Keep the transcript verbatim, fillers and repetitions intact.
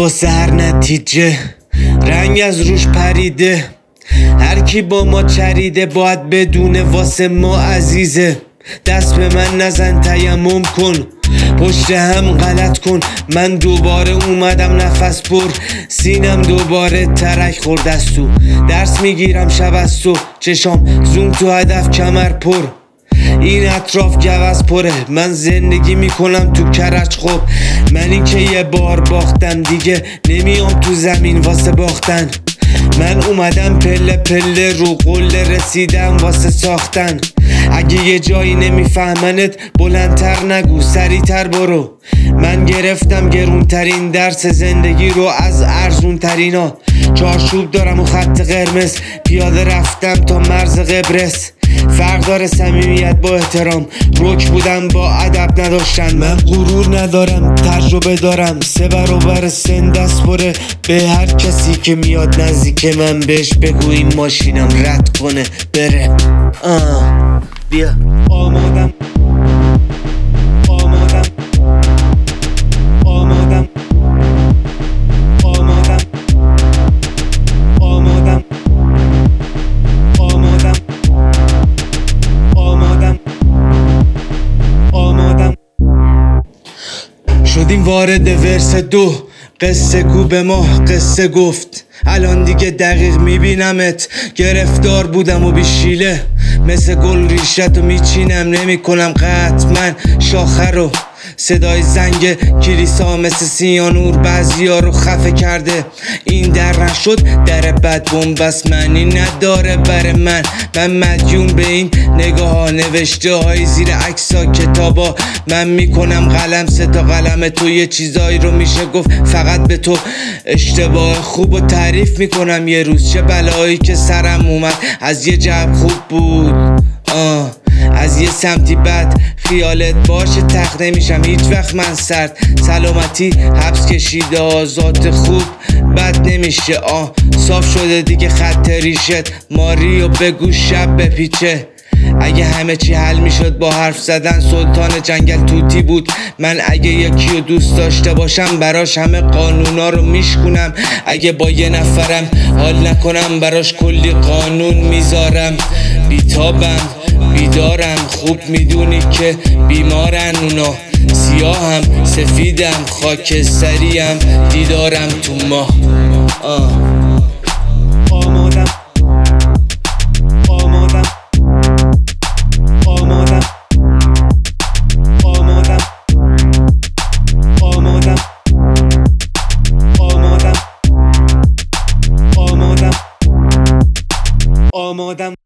واسه هر نتیجه رنگ از روش پریده، هر کی با ما چریده باید بدونه واسه ما عزیزه. دست به من نزن تیمم کن، پشت هم غلط کن. من دوباره اومدم نفس پر، سینم دوباره ترک خورد از تو. درس میگیرم شب از تو، چشام زوم تو هدف کمر پر. این اطراف گوز پره، من زندگی میکنم تو کرج. خب منی که یه بار باختم دیگه نمیام تو زمین واسه باختن. من اومدم پله پله رو قله رسیدم واسه ساختن. اگه یه جایی نمیفهمنت بلندتر نگو سریعتر برو. من گرفتم گرونترین درس زندگی رو از ارزون ترینا. چارچوب دارم و خط قرمز، پیاده رفتم تا مرز قبرس. فرق داره صمیمیت با احترام، رک بودم با ادب نداشتن. من غرور ندارم تجربه دارم، سه برابر سن دست پره. به هر کسی که میاد نزدیک من بهش بگو این ماشینم رد کنه بره. آه بیا آمادم آمادم آمادم آمادم آمادم آمادم آمادم آمادم شدیم وارد ورس دو، قصه گو به ما قصه گفت. الان دیگه دقیق میبینمت، گرفتار بودم و بیشیله. مثل گل ریشتو میچینم، نمی کنم قطع من شاخه رو. صدای زنگ کلیسا مثل سیانور بعضی ها رو خفه کرده. این در نشد در بد بومبست، معنی نداره بر من. من مدیون به این نگاه ها، نوشته های زیر عکس ها، کتابا. من میکنم قلم سه تا قلم تو، یه چیزایی رو میشه گفت فقط به تو. اشتباه خوب و تعریف میکنم یه روز، چه بلایی که سرم اومد از یه جب خوب بود. آه از یه سمتی بد خیالت باشه تخت نمیشم هیچ وقت من سرد. سلامتی حبس کشیده، آزاد خوب بد نمیشه. آه صاف شده دیگه خط ریشت، ماریو بگو شب بپیچه. اگه همه چی حل میشد با حرف زدن، سلطان جنگل توتی بود. من اگه یکی رو دوست داشته باشم براش همه قانونا رو میشکنم. اگه با یه نفرم حال نکنم براش کلی قانون میذارم. بیتابم بیدارم، خوب میدونی که بیمارن اونا. سیاهم سفیدم خاکستریم، دیدارم تو ماه. آه آمادم آمادم آمادم آمادم آمادم آمادم آمادم آمادم